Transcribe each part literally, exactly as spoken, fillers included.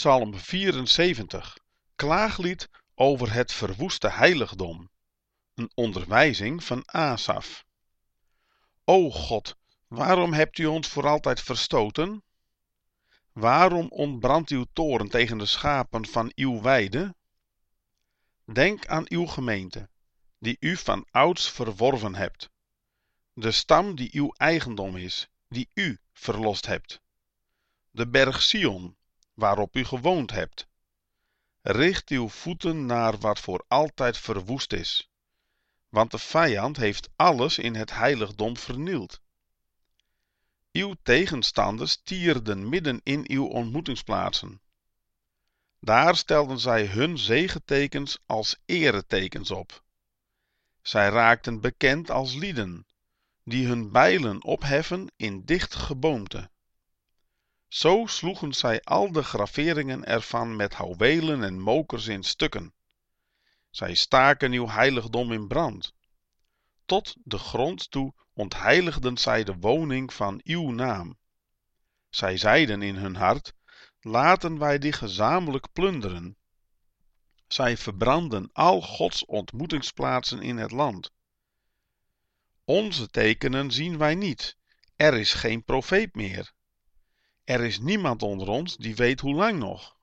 Psalm vierenzeventig, klaaglied over het verwoeste heiligdom. Een onderwijzing van Asaf. O God, waarom hebt u ons voor altijd verstoten? Waarom ontbrandt uw toorn tegen de schapen van uw weide? Denk aan uw gemeente, die u van ouds verworven hebt. De stam die uw eigendom is, die u verlost hebt. De berg Sion, waarop u gewoond hebt. Richt uw voeten naar wat voor altijd verwoest is. Want de vijand heeft alles in het heiligdom vernield. Uw tegenstanders tierden midden in uw ontmoetingsplaatsen. Daar stelden zij hun zegetekens als eretekens op. Zij raakten bekend als lieden, die hun bijlen opheffen in dicht geboomte. Zo sloegen zij al de graveringen ervan met houwelen en mokers in stukken. Zij staken uw heiligdom in brand. Tot de grond toe ontheiligden zij de woning van uw naam. Zij zeiden in hun hart, laten wij die gezamenlijk plunderen. Zij verbrandden al Gods ontmoetingsplaatsen in het land. Onze tekenen zien wij niet, er is geen profeet meer. Er is niemand onder ons die weet hoe lang nog.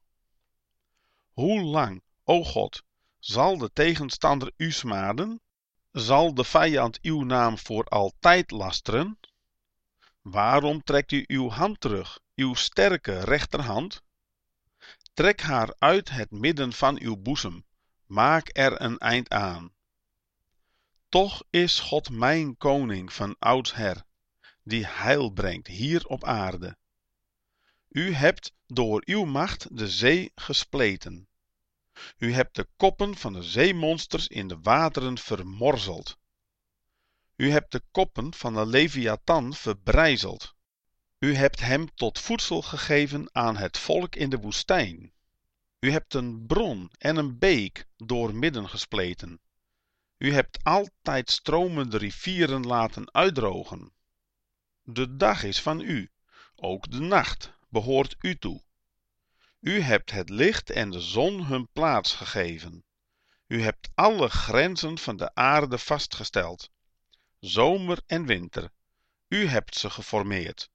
Hoe lang, o God, zal de tegenstander u smaden? Zal de vijand uw naam voor altijd lasteren? Waarom trekt u uw hand terug, uw sterke rechterhand? Trek haar uit het midden van uw boezem, maak er een eind aan. Toch is God mijn koning van oudsher, die heil brengt hier op aarde. U hebt door uw macht de zee gespleten. U hebt de koppen van de zeemonsters in de wateren vermorzeld. U hebt de koppen van de Leviathan verbrijzeld. U hebt hem tot voedsel gegeven aan het volk in de woestijn. U hebt een bron en een beek doormidden gespleten. U hebt altijd stromende rivieren laten uitdrogen. De dag is van u, ook de nacht behoort u toe. U hebt het licht en de zon hun plaats gegeven. U hebt alle grenzen van de aarde vastgesteld. Zomer en winter, u hebt ze geformeerd.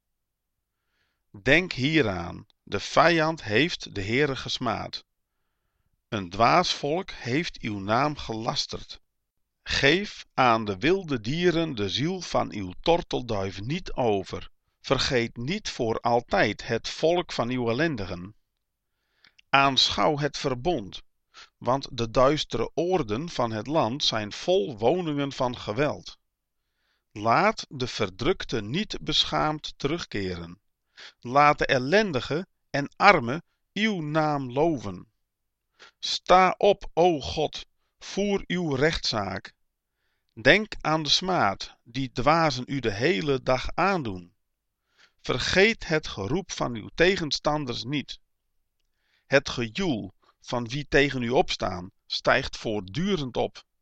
Denk hieraan, de vijand heeft de Heere gesmaad. Een dwaas volk heeft uw naam gelasterd. Geef aan de wilde dieren de ziel van uw tortelduif niet over. Vergeet niet voor altijd het volk van uw ellendigen. Aanschouw het verbond, want de duistere oorden van het land zijn vol woningen van geweld. Laat de verdrukte niet beschaamd terugkeren. Laat de ellendige en arme uw naam loven. Sta op, o God, voer uw rechtszaak. Denk aan de smaad die dwazen u de hele dag aandoen. Vergeet het geroep van uw tegenstanders niet. Het gejoel van wie tegen u opstaan stijgt voortdurend op.